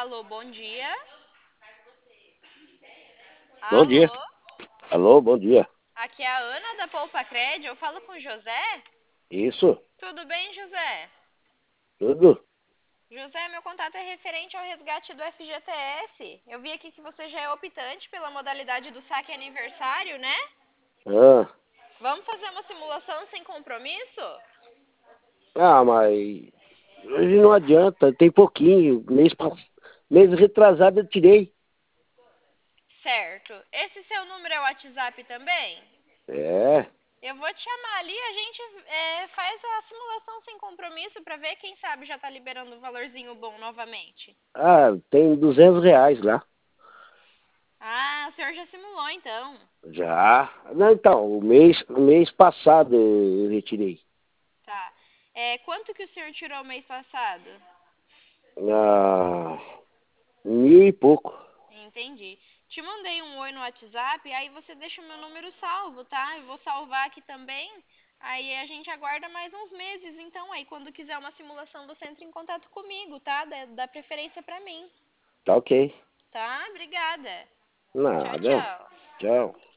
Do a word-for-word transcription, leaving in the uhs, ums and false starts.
Alô, bom dia. Bom dia. Alô, Alô, bom dia. aqui é a Ana da Poupa Cred. Eu falo com o José. Isso, Tudo bem, José? tudo? José, meu contato é referente ao resgate do F G T S. Eu vi aqui que você já é optante pela modalidade do saque aniversário, né? Ah, Vamos fazer uma simulação sem compromisso? ah, mas hoje não adianta, tem pouquinho. Mês, pass- mês retrasado eu tirei. Certo. Esse seu número é o WhatsApp também? É, Eu vou te chamar ali, a gente é, faz a simulação sem compromisso para ver, quem sabe já tá liberando um valorzinho bom novamente. ah, tem duzentos reais lá. Ah, o senhor já simulou então. Já. Não, então, o mês, o mês passado eu retirei. Tá. É, quanto que o senhor tirou mês passado? Ah, mil e pouco. Entendi. Te mandei um oi no WhatsApp, aí você deixa o meu número salvo, tá? Eu vou salvar aqui também. Aí a gente aguarda mais uns meses, então aí quando quiser uma simulação você entra em contato comigo, tá? Dá, dá preferência pra mim, Tá ok. tá? Obrigada. Tchau, Nada. tchau. Tchau.